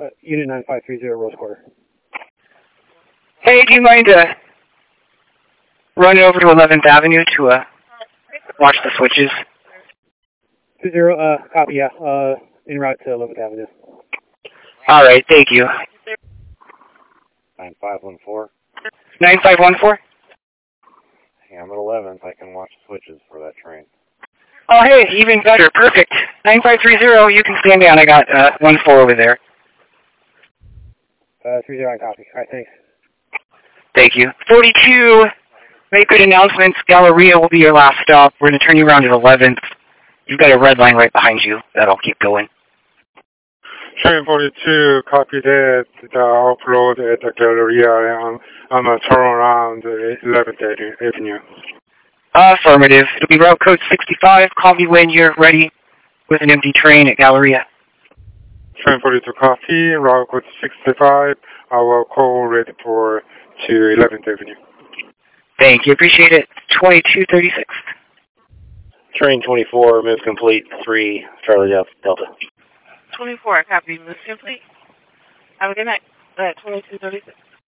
Unit 9530, Rose Quarter. Hey, do you mind running over to 11th Avenue to watch the switches? 20, copy, yeah. En route to 11th Avenue. All right, thank you. 9514. 9514? Yeah, I'm at 11th. I can watch the switches for that train. Oh, hey, even better. Perfect. 9530, you can stand down. I got 14 over there. 30, I copy. All right, thanks. Thank you. 42, make good announcements. Galleria will be your last stop. We're going to turn you around at 11th. You've got a red line right behind you. That'll keep going. Train 42, copy that. The upload at the Galleria on a turnaround 11th Avenue. Affirmative. It'll be route code 65. Call me when you're ready with an empty train at Galleria. Train 42, copy. Route code 65. I will call ready to 11th Avenue. Thank you. Appreciate it. 2236. Train 24, move complete. 3, Charlie Delta. 24, copy. Move complete. Have a good night. 2236.